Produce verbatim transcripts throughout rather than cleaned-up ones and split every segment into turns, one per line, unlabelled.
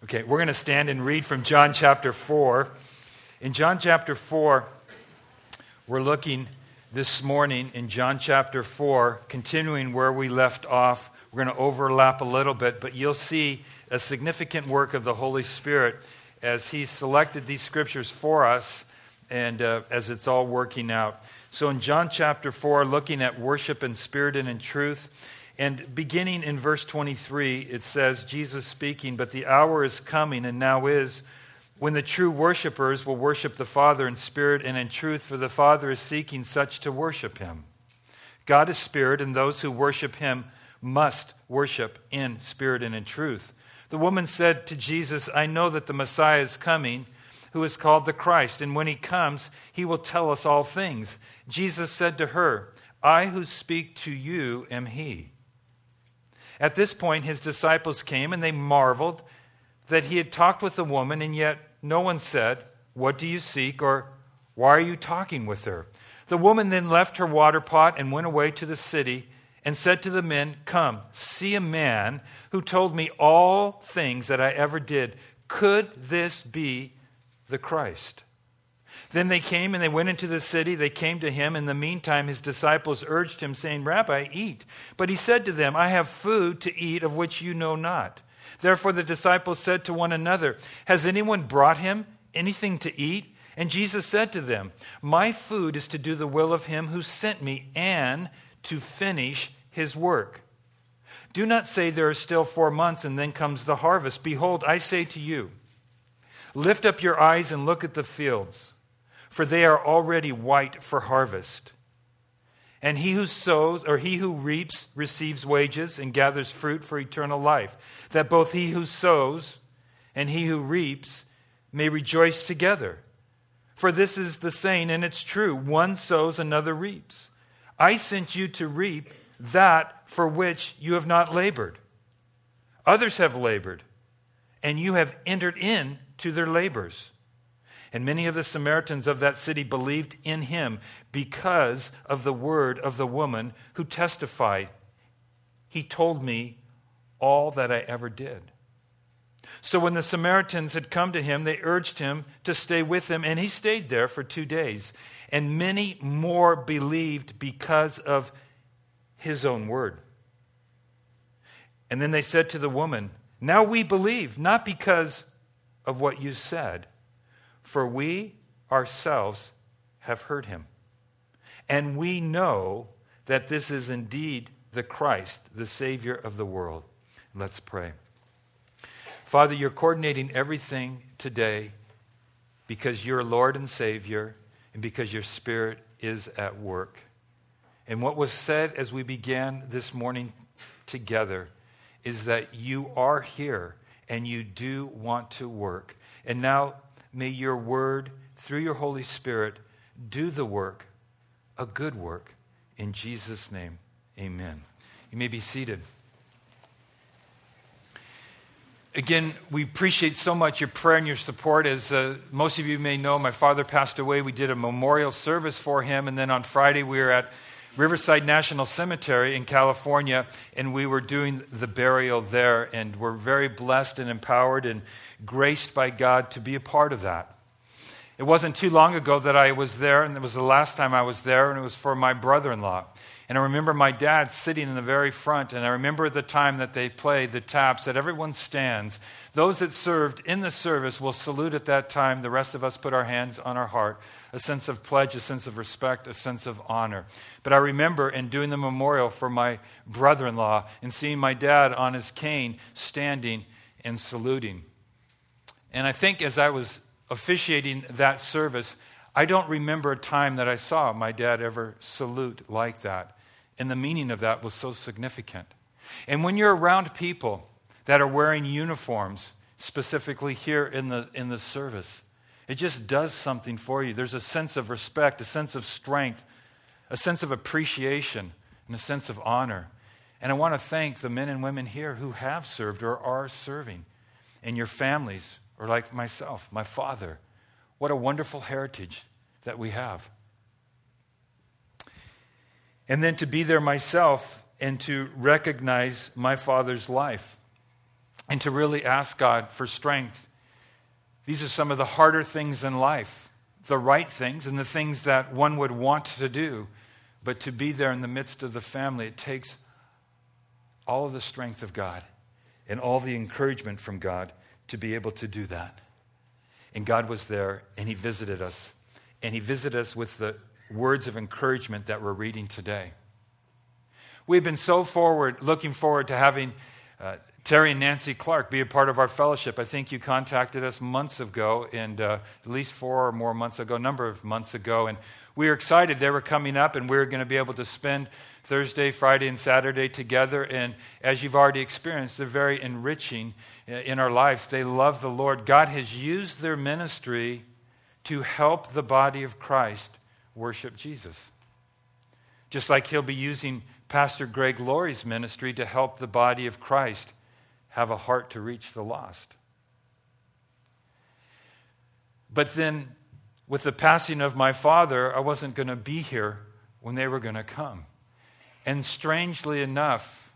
Okay, we're going to stand and read from John chapter four. In John chapter four, we're looking this morning in John chapter four, continuing where we left off. We're going to overlap a little bit, but you'll see a significant work of the Holy Spirit as He selected these scriptures for us and uh, as it's all working out. So in John chapter four, looking at worship in spirit and in truth, and beginning in verse twenty-three, it says, Jesus speaking, "But the hour is coming, and now is, when the true worshipers will worship the Father in spirit and in truth, for the Father is seeking such to worship Him. God is spirit, and those who worship Him must worship in spirit and in truth." The woman said to Jesus, "I know that the Messiah is coming, who is called the Christ, and when He comes, He will tell us all things." Jesus said to her, "I who speak to you am He." At this point, His disciples came, and they marveled that He had talked with the woman, and yet no one said, "What do you seek?" or "Why are you talking with her?" The woman then left her water pot and went away to the city and said to the men, "Come, see a man who told me all things that I ever did. Could this be the Christ?" Then they came and they went into the city. They came to Him. In the meantime, His disciples urged Him, saying, "Rabbi, eat." But He said to them, "I have food to eat of which you know not." Therefore the disciples said to one another, "Has anyone brought Him anything to eat?" And Jesus said to them, "My food is to do the will of Him who sent me and to finish His work. Do not say there are still four months and then comes the harvest. Behold, I say to you, lift up your eyes and look at the fields, for they are already white for harvest. And he who sows, or he who reaps, receives wages and gathers fruit for eternal life, that both he who sows and he who reaps may rejoice together. For this is the saying, and it's true, one sows, another reaps. I sent you to reap that for which you have not labored. Others have labored, and you have entered into their labors." And many of the Samaritans of that city believed in Him because of the word of the woman who testified, "He told me all that I ever did." So when the Samaritans had come to Him, they urged Him to stay with them, and He stayed there for two days. And many more believed because of His own word. And then they said to the woman, "Now we believe, not because of what you said, for we ourselves have heard Him. And we know that this is indeed the Christ, the Savior of the world." Let's pray. Father, You're coordinating everything today because You're Lord and Savior and because Your Spirit is at work. And what was said as we began this morning together is that You are here and You do want to work. And now may Your word, through Your Holy Spirit, do the work, a good work. In Jesus' name, amen. You may be seated. Again, we appreciate so much your prayer and your support. As uh, most of you may know, my father passed away. We did a memorial service for him. And then on Friday, we were at Riverside National Cemetery in California, and we were doing the burial there. And we're very blessed and empowered and graced by God to be a part of that. It wasn't too long ago that I was there, and it was the last time I was there, and it was for my brother-in-law. And I remember my dad sitting in the very front, and I remember the time that they played the taps, that everyone stands. Those that served in the service will salute at that time. The rest of us put our hands on our heart, a sense of pledge, a sense of respect, a sense of honor. But I remember in doing the memorial for my brother-in-law and seeing my dad on his cane standing and saluting. And I think as I was officiating that service, I don't remember a time that I saw my dad ever salute like that. And the meaning of that was so significant. And when you're around people that are wearing uniforms, specifically here in the in the service, it just does something for you. There's a sense of respect, a sense of strength, a sense of appreciation, and a sense of honor. And I want to thank the men and women here who have served or are serving, and your families, or like myself, my father. What a wonderful heritage that we have. And then to be there myself and to recognize my father's life. and to really ask God for strength. These are some of the harder things in life, the right things and the things that one would want to do. But to be there in the midst of the family, it takes all of the strength of God and all the encouragement from God to be able to do that. And God was there, and he visited us. And he visited us with the words of encouragement that we're reading today. We've been so forward, looking forward to having uh, Terry and Nancy Clark be a part of our fellowship. I think you contacted us months ago, and uh, at least four or more months ago, a number of months ago. And we were excited they were coming up, and we were going to be able to spend Thursday, Friday, and Saturday together. And as you've already experienced, they're very enriching in our lives. They love the Lord. God has used their ministry to help the body of Christ worship Jesus. Just like he'll be using Pastor Greg Laurie's ministry to help the body of Christ have a heart to reach the lost. But then, with the passing of my father, I wasn't going to be here when they were going to come. And strangely enough,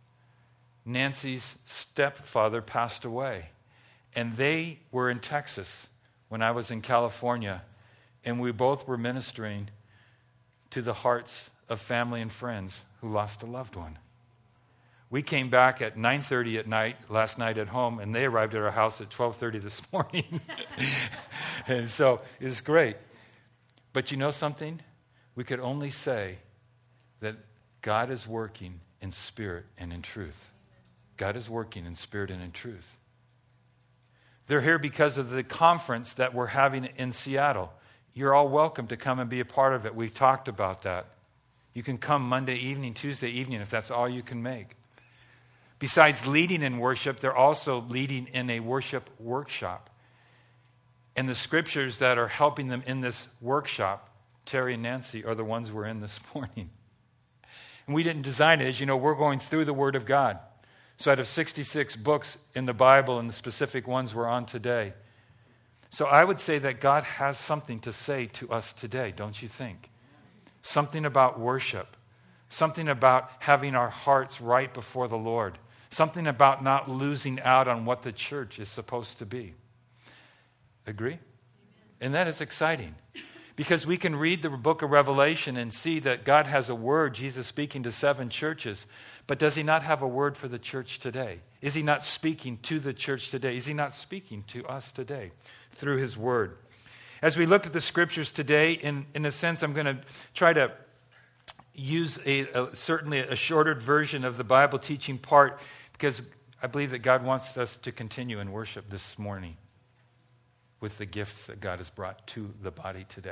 Nancy's stepfather passed away. And they were in Texas when I was in California. And we both were ministering to the hearts of family and friends who lost a loved one. We came back at nine thirty at night, last night at home, and they arrived at our house at twelve thirty this morning. And so it was great. But you know something? We could only say that God is working in spirit and in truth. God is working in spirit and in truth. They're here because of the conference that we're having in Seattle. You're all welcome to come and be a part of it. We've talked about that. You can come Monday evening, Tuesday evening, if that's all you can make. Besides leading in worship, they're also leading in a worship workshop. And the scriptures that are helping them in this workshop, Terry and Nancy, are the ones we're in this morning. And we didn't design it. As you know, we're going through the Word of God. So out of sixty-six books in the Bible, and the specific ones we're on today. So I would say that God has something to say to us today, don't you think? Something about worship. Something about having our hearts right before the Lord. Something about not losing out on what the church is supposed to be. Agree? And that is exciting. Because we can read the book of Revelation and see that God has a word, Jesus speaking to seven churches. But does he not have a word for the church today? Is he not speaking to the church today? Is he not speaking to us today through his word? As we look at the scriptures today, in, in a sense, I'm going to try to use a, a, certainly a shorter version of the Bible teaching part, because I believe that God wants us to continue in worship this morning with the gifts that God has brought to the body today.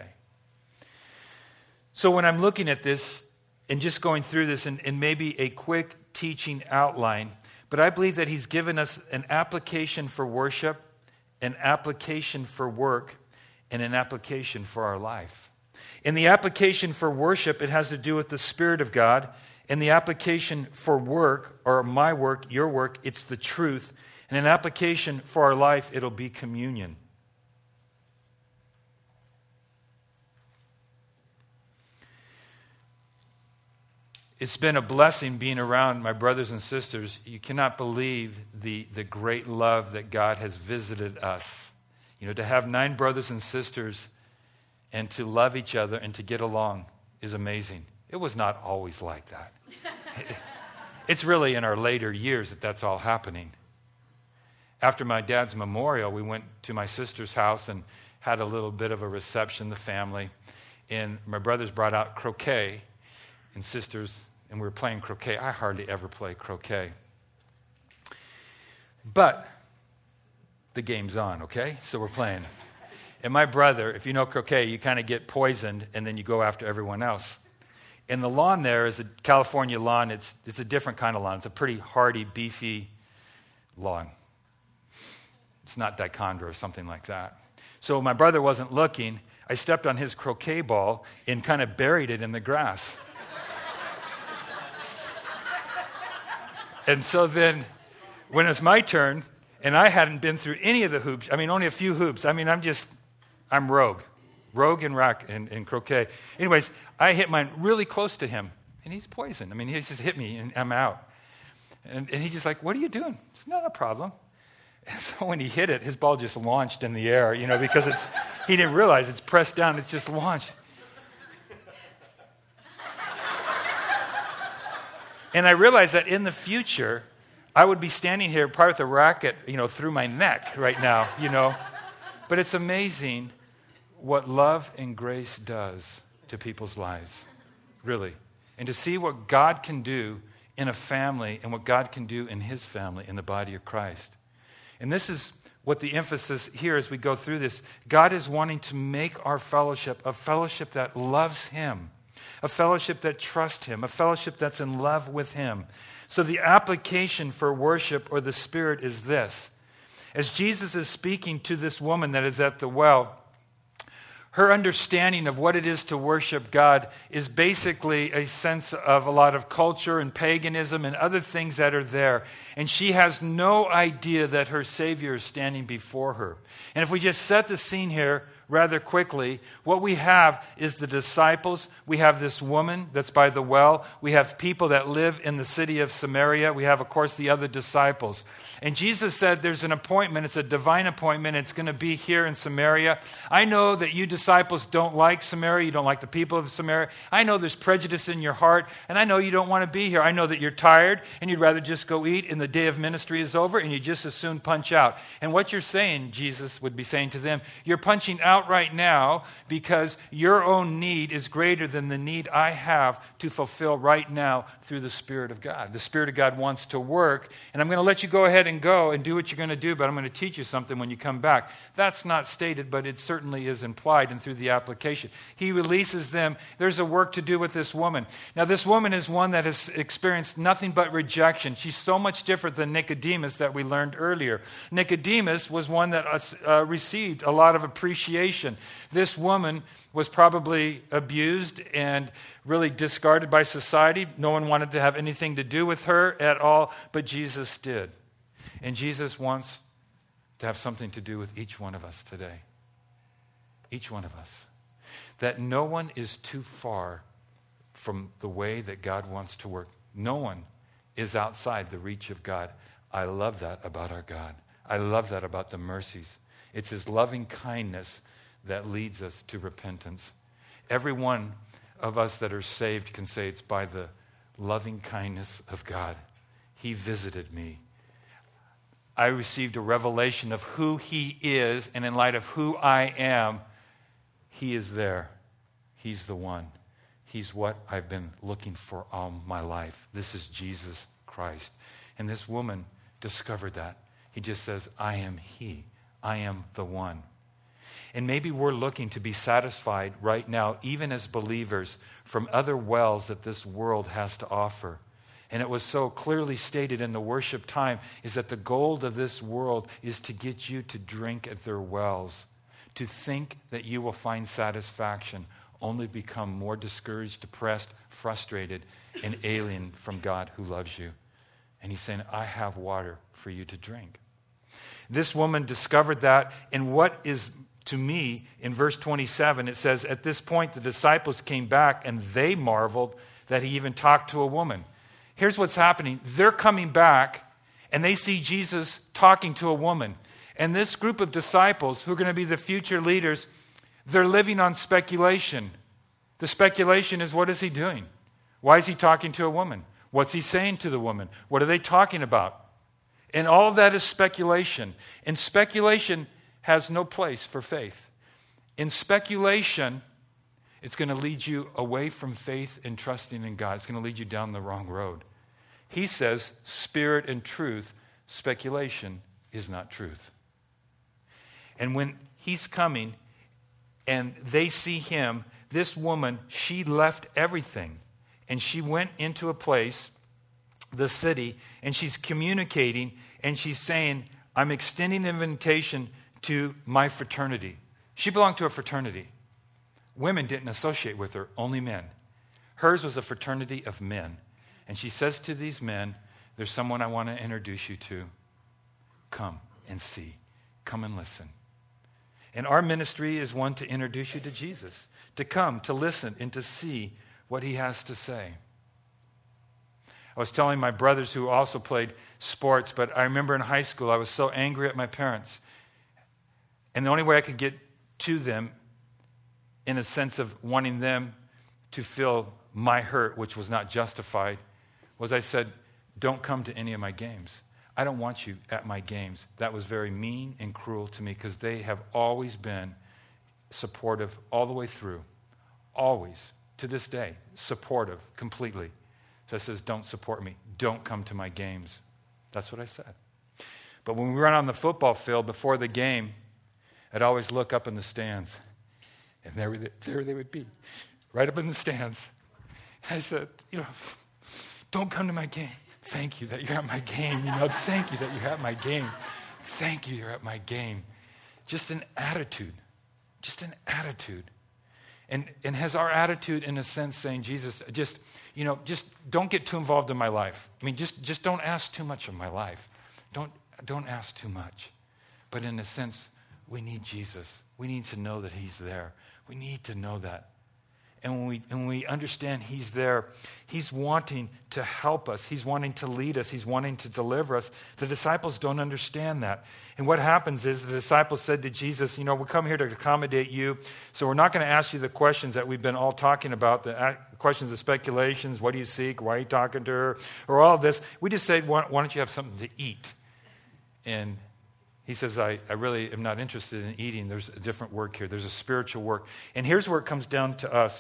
So when I'm looking at this and just going through this and, and maybe a quick teaching outline, but I believe that he's given us an application for worship, an application for work, and an application for our life. In the application for worship, it has to do with the Spirit of God. In the application for work, or my work, your work, it's the truth. And an application for our life, it'll be communion. It's been a blessing being around my brothers and sisters. You cannot believe the, the great love that God has visited us. You know, to have nine brothers and sisters and to love each other and to get along is amazing. It was not always like that. It's really in our later years that that's all happening. After my dad's memorial, we went to my sister's house and had a little bit of a reception, the family. And my brothers brought out croquet, and sisters, and we were playing croquet. I hardly ever play croquet. But the game's on, okay? So we're playing. And my brother, if you know croquet, you kind of get poisoned, and then you go after everyone else. And the lawn there is a California lawn. It's, it's a different kind of lawn. It's a pretty hardy, beefy lawn. It's not dichondra or something like that. So my brother wasn't looking. I stepped on his croquet ball and kind of buried it in the grass. And so then, when it was my turn, and I hadn't been through any of the hoops, I mean, only a few hoops. I mean, I'm just, I'm rogue. Rogue and rack and, and croquet. Anyways, I hit mine really close to him, and he's poisoned. I mean, he just hit me, and I'm out. And, and he's just like, what are you doing? It's not a problem. And so when he hit it, his ball just launched in the air, you know, because it's he didn't realize it's pressed down, it's just launched. And I realized that in the future, I would be standing here probably with a racket, you know, through my neck right now, you know. But it's amazing what love and grace does to people's lives, really. And to see what God can do in a family and what God can do in his family, in the body of Christ. And this is what the emphasis here as we go through this. God is wanting to make our fellowship a fellowship that loves him, a fellowship that trusts him, a fellowship that's in love with him. So the application for worship or the Spirit is this. As Jesus is speaking to this woman that is at the well, her understanding of what it is to worship God is basically a sense of a lot of culture and paganism and other things that are there. And she has no idea that her Savior is standing before her. And if we just set the scene here rather quickly, what we have is the disciples. We have this woman that's by the well. We have people that live in the city of Samaria. We have, of course, the other disciples. And Jesus said there's an appointment. It's a divine appointment. It's going to be here in Samaria. I know that you disciples don't like Samaria. You don't like the people of Samaria. I know there's prejudice in your heart. And I know you don't want to be here. I know that you're tired and you'd rather just go eat and the day of ministry is over and you just as soon punch out. And what you're saying, Jesus would be saying to them, you're punching out right now because your own need is greater than the need I have to fulfill right now through the Spirit of God. The Spirit of God wants to work. And I'm going to let you go ahead and go and do what you're going to do, but I'm going to teach you something when you come back. That's not stated, but it certainly is implied and through the application. He releases them. There's a work to do with this woman. Now, this woman is one that has experienced nothing but rejection. She's so much different than Nicodemus that we learned earlier. Nicodemus was one that uh, received a lot of appreciation. This woman was probably abused and really discarded by society. No one wanted to have anything to do with her at all, but Jesus did. And Jesus wants to have something to do with each one of us today. Each one of us. That no one is too far from the way that God wants to work. No one is outside the reach of God. I love that about our God. I love that about the mercies. It's his loving kindness that leads us to repentance. Every one of us that are saved can say it's by the loving kindness of God. He visited me. I received a revelation of who he is, and in light of who I am, he is there. He's the one. He's what I've been looking for all my life. This is Jesus Christ. And this woman discovered that. He just says, I am he. I am the one. And maybe we're looking to be satisfied right now, even as believers, from other wells that this world has to offer. And it was so clearly stated in the worship time, is that the gold of this world is to get you to drink at their wells, to think that you will find satisfaction, only become more discouraged, depressed, frustrated, and alien from God who loves you. And he's saying, I have water for you to drink. This woman discovered that, and what is to me, in verse twenty-seven, it says, at this point the disciples came back and they marveled that he even talked to a woman. Here's what's happening. They're coming back and they see Jesus talking to a woman. And this group of disciples, who are going to be the future leaders, they're living on speculation. The speculation is, what is he doing? Why is he talking to a woman? What's he saying to the woman? What are they talking about? And all of that is speculation. And speculation has no place for faith. In speculation, it's going to lead you away from faith and trusting in God. It's going to lead you down the wrong road. He says, spirit and truth, speculation is not truth. And when he's coming and they see him, this woman, she left everything. And she went into a place, the city, and she's communicating, and she's saying, I'm extending an invitation to my fraternity. She belonged to a fraternity. Women didn't associate with her, only men. Hers was a fraternity of men. And she says to these men, there's someone I want to introduce you to. Come and see. Come and listen. And our ministry is one to introduce you to Jesus, to come, to listen, and to see what he has to say. I was telling my brothers who also played sports, but I remember in high school I was so angry at my parents. And the only way I could get to them in a sense of wanting them to feel my hurt, which was not justified, was I said, don't come to any of my games. I don't want you at my games. That was very mean and cruel to me because they have always been supportive all the way through. Always, to this day, supportive completely. So I says, don't support me. Don't come to my games. That's what I said. But when we run on the football field before the game, I'd always look up in the stands. And there, there they would be, right up in the stands. And I said, you know, don't come to my game. Thank you that you're at my game. You know, thank you that you're at my game. Thank you you're at my game. Just an attitude. Just an attitude. And and has our attitude, in a sense, saying, Jesus, just, you know, just don't get too involved in my life. I mean, just, just don't ask too much of my life. Don't, don't ask too much. But in a sense, we need Jesus. We need to know that he's there. We need to know that. And when we, when we understand he's there, he's wanting to help us. He's wanting to lead us. He's wanting to deliver us. The disciples don't understand that. And what happens is the disciples said to Jesus, you know, we come here to accommodate you, so we're not going to ask you the questions that we've been all talking about, the questions of speculations, what do you seek, why are you talking to her, or all of this. We just said, why, why don't you have something to eat? And he says, I, I really am not interested in eating. There's a different work here. There's a spiritual work. And here's where it comes down to us.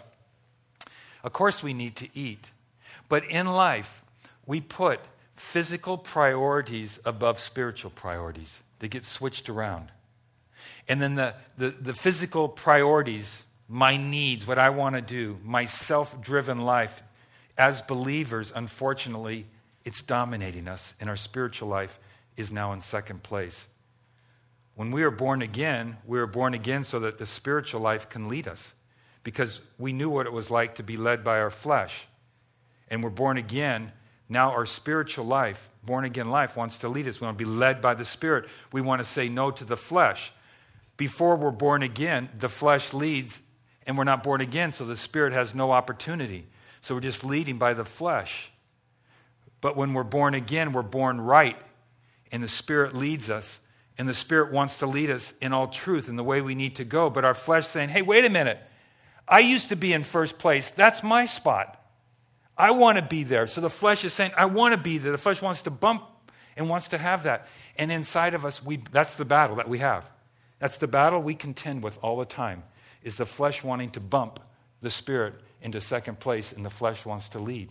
Of course we need to eat. But in life, we put physical priorities above spiritual priorities. They get switched around. And then the, the, the physical priorities, my needs, what I want to do, my self-driven life, as believers, unfortunately, it's dominating us. And our spiritual life is now in second place. When we are born again, we are born again so that the spiritual life can lead us. Because we knew what it was like to be led by our flesh. And we're born again. Now our spiritual life, born again life, wants to lead us. We want to be led by the Spirit. We want to say no to the flesh. Before we're born again, the flesh leads, and we're not born again, so the Spirit has no opportunity. So we're just leading by the flesh. But when we're born again, we're born right, and the Spirit leads us. And the Spirit wants to lead us in all truth in the way we need to go. But our flesh saying, hey, wait a minute. I used to be in first place. That's my spot. I want to be there. So the flesh is saying, I want to be there. The flesh wants to bump and wants to have that. And inside of us, we that's the battle that we have. That's the battle we contend with all the time, is the flesh wanting to bump the Spirit into second place, and the flesh wants to lead.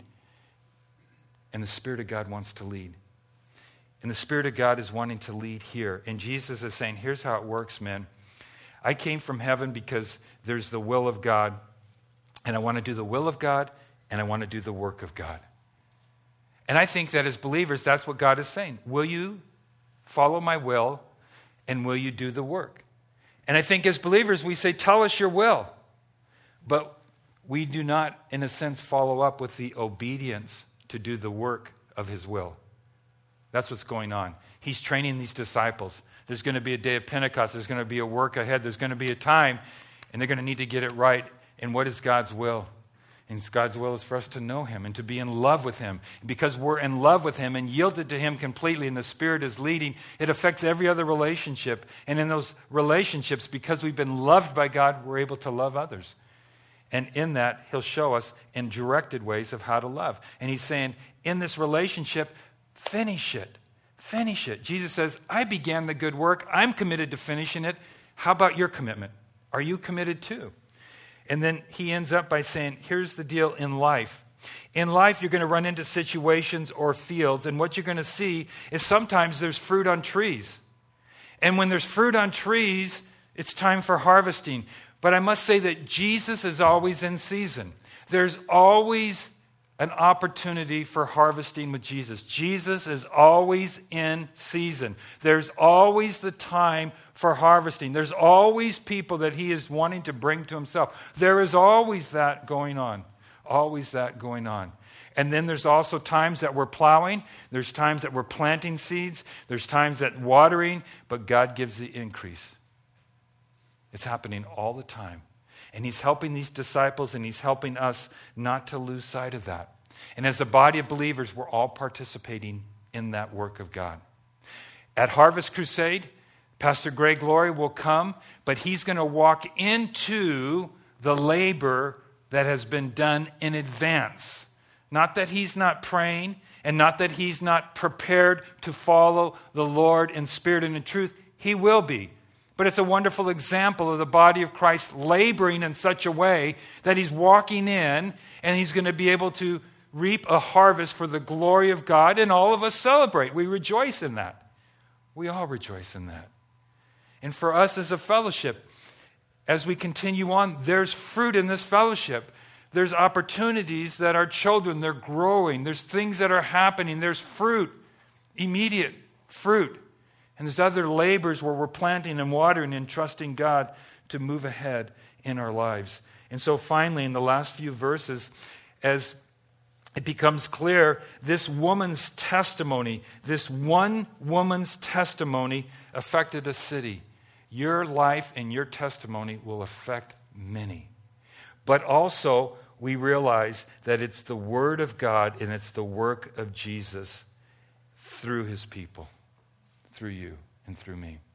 And the Spirit of God wants to lead. And the Spirit of God is wanting to lead here. And Jesus is saying, here's how it works, man. I came from heaven because there's the will of God, and I want to do the will of God, and I want to do the work of God. And I think that as believers, that's what God is saying. Will you follow my will, and will you do the work? And I think as believers, we say, tell us your will. But we do not, in a sense, follow up with the obedience to do the work of his will. That's what's going on. He's training these disciples. There's going to be a day of Pentecost. There's going to be a work ahead. There's going to be a time, and they're going to need to get it right. And what is God's will? And God's will is for us to know him and to be in love with him. Because we're in love with him and yielded to him completely, and the Spirit is leading, it affects every other relationship. And in those relationships, because we've been loved by God, we're able to love others. And in that, he'll show us in directed ways of how to love. And he's saying, in this relationship, finish it. Finish it. Jesus says, I began the good work. I'm committed to finishing it. How about your commitment? Are you committed too? And then he ends up by saying, here's the deal in life. In life, you're going to run into situations or fields, and what you're going to see is sometimes there's fruit on trees. And when there's fruit on trees, it's time for harvesting. But I must say that Jesus is always in season. There's always an opportunity for harvesting with Jesus. Jesus is always in season. There's always the time for harvesting. There's always people that he is wanting to bring to himself. There is always that going on. Always that going on. And then there's also times that we're plowing. There's times that we're planting seeds. There's times that watering, but God gives the increase. It's happening all the time. And he's helping these disciples, and he's helping us not to lose sight of that. And as a body of believers, we're all participating in that work of God. At Harvest Crusade, Pastor Greg Laurie will come, but he's going to walk into the labor that has been done in advance. Not that he's not praying, and not that he's not prepared to follow the Lord in spirit and in truth. He will be. But it's a wonderful example of the body of Christ laboring in such a way that he's walking in and he's going to be able to reap a harvest for the glory of God, and all of us celebrate. We rejoice in that. We all rejoice in that. And for us as a fellowship, as we continue on, there's fruit in this fellowship. There's opportunities that our children, they're growing. There's things that are happening. There's fruit, immediate fruit. And there's other labors where we're planting and watering and trusting God to move ahead in our lives. And so finally, in the last few verses, as it becomes clear, this woman's testimony, this one woman's testimony affected a city. Your life and your testimony will affect many. But also, we realize that it's the Word of God and it's the work of Jesus through His people, through you and through me.